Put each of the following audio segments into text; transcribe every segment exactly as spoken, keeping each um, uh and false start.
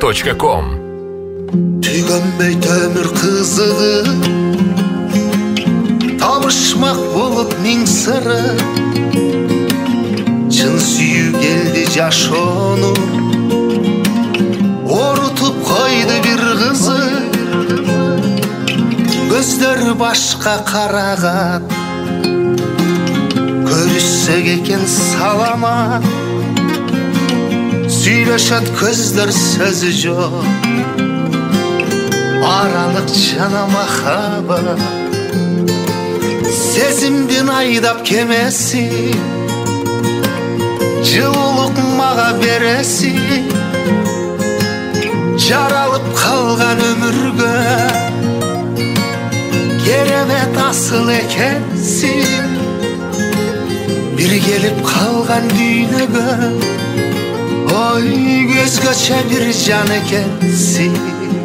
точка ком. Түйгөнбөй төмір қызығы, табышмақ болып мың сыры. Чын сүйүү келді жашоону, орутуп койду бир кызы. Көздөрү башка караган, көрүшсөк экен саламат. Сүйлөшөт көздөр сөзү жок, аралык жана махабат. Сезимдин айдап кемеси, жылуулук мага береси. Жаралып калган өмүргө керемет асыл экенсиң. Бир келип калган дүйнөгө ой көзгөчө бир жан экенсиң.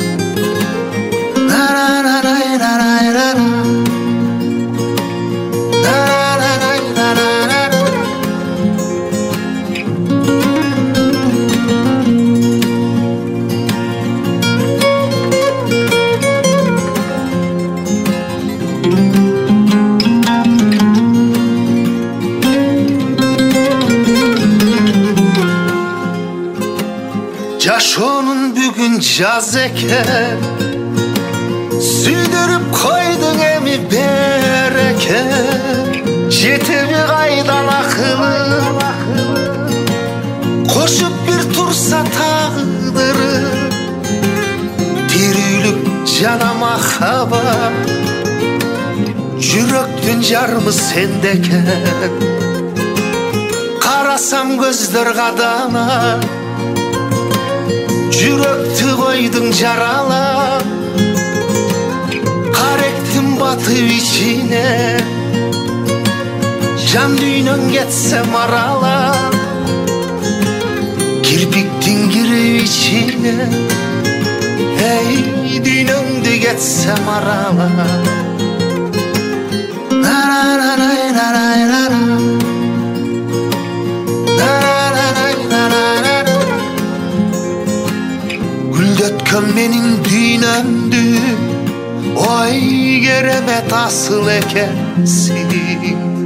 Жашоонун бүгүн жаз экен, сүйдүрүп койдуң эми береке. Жетеби кайдан акылың, кошуп бир турса тагдыры. Тирүүлүк жана махабат, жүрөктүн жармы сенде экен. Карасам көздөр кадана, жүрөктү койдуң жаралап. Каректин батып ичине, жан дүйнөң кетсе маралап. Кирпиктин кирип ичине, эй дүйнөңдү кетсе маралап. Гүлдөткөн менин дүйнөмдү, ой керемет асыл экенсиң.